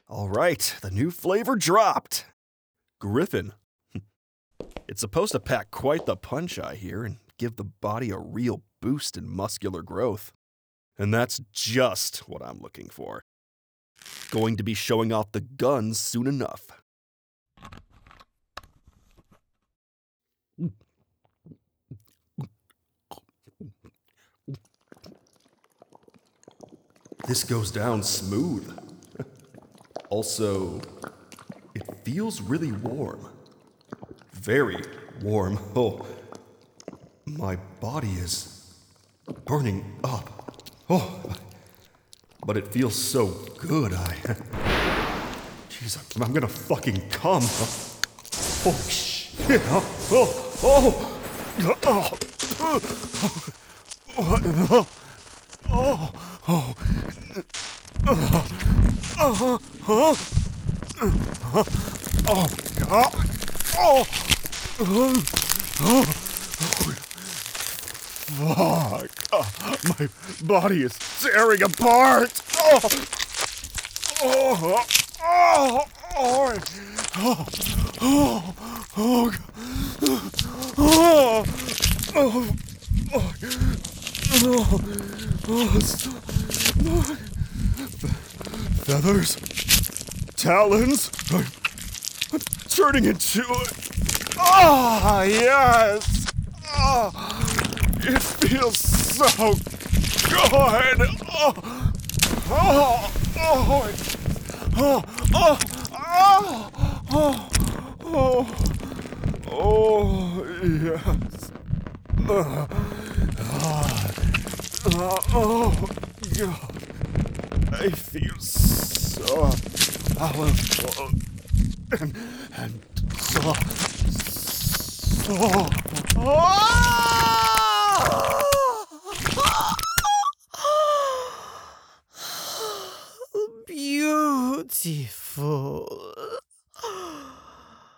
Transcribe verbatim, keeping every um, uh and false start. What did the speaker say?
All right, the new flavor dropped. Griffin. It's supposed to pack quite the punch, I hear, and give the body a real boost in muscular growth. And that's just what I'm looking for. Going to be showing off the guns soon enough. This goes down smooth. Also, it feels really warm. Very warm. Oh, my body is burning up. Oh, but it feels so good. I... Jeez, I'm gonna fucking come. Oh, shit. Oh, oh, oh, oh, oh, oh. Oh, oh, oh, God. Oh, oh, oh, fuck. Oh, my body is tearing apart. Oh, oh, oh, oh, oh, oh, oh, oh, oh, oh, oh, stop. Feathers, talons, I'm, I'm turning into a... Ah, yes! Ah, it feels so good! Oh, oh, oh, oh, oh, oh, oh, oh, oh, yes. Uh, ah, uh, oh, God. I feel so powerful and, and so, so, beautiful.